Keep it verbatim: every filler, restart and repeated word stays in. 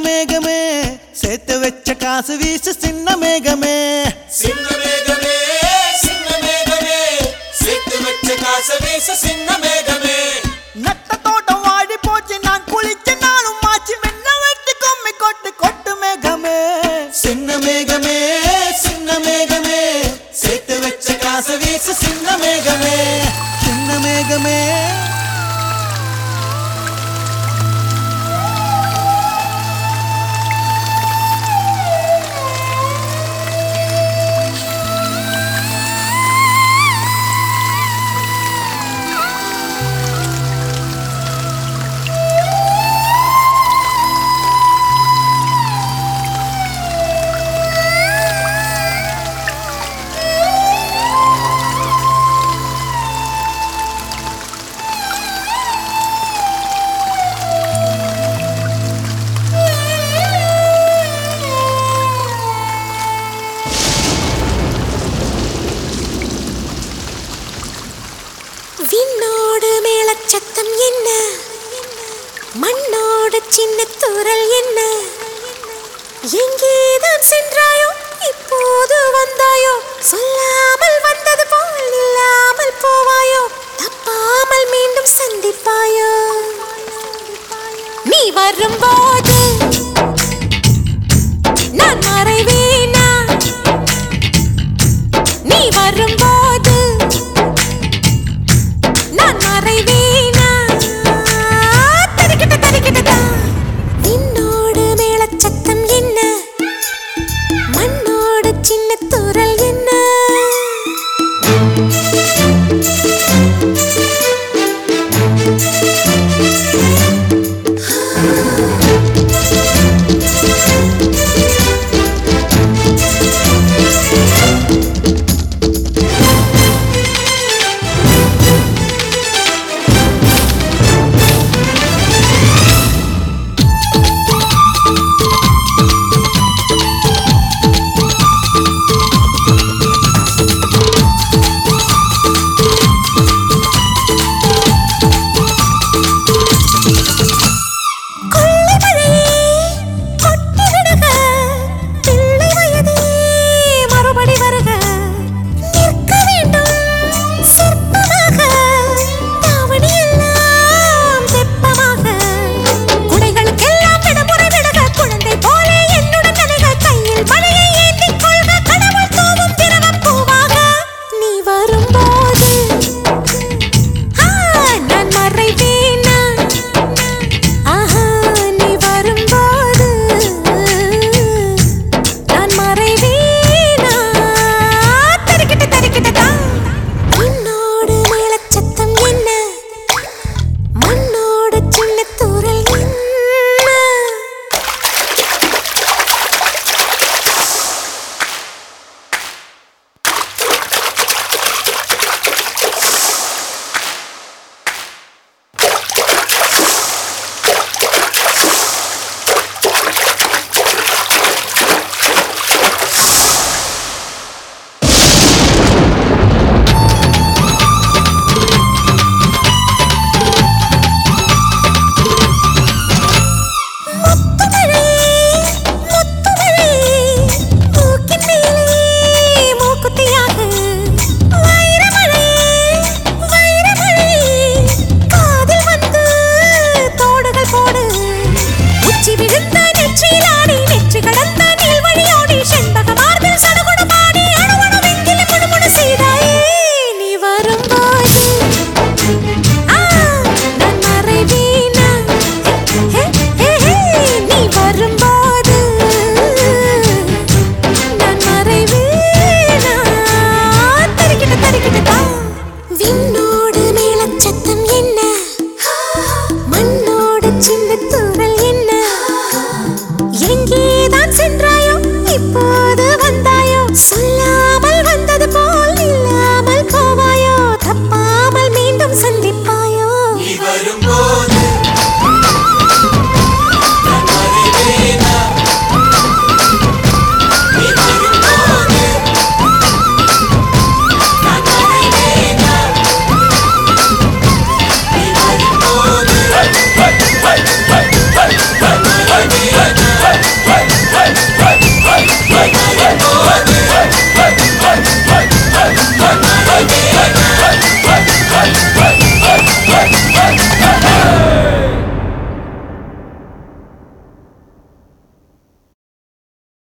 மேகமே சேர்த்து வச்ச காசு வீசு சின்ன மேகமே சின்ன மேகமே சின்ன மேகமே சேர்த்து வச்ச காசு வீசு சின்ன மேகமே நட்ட தோட்டம் வாடி போச்சு நான் குளிச்ச நாளும் மாச்சு மென்ன வெட்டி கொம்மி கொட்டு கொட்டு மேகமே சின்ன மேகமே சின்ன மேகமே சேர்த்து வச்ச காசு வீசு சின்ன மேகமே சின்ன மேகமே விண்ணோடு மேளச்சத்தம் என்ன மண்ணோடு சின்ன தூறல் என்ன எங்கேதான் சென்றாயோ இப்போது வந்தாயோ சொல்லாமல் வந்தது போல் இல்லாமல் போவாயோ தப்பாமல் மீண்டும் சந்திப்பாயோ நீ வரும்போது நான் மறைவேனா நீ வரும்போது நான் மறைவேனா தரிக்கிட்ட தரிக்கிட்டதா விண்ணோடு மேளச்சத்தம் என்ன மண்ணோடு சின்ன தூறல் என்ன எங்கே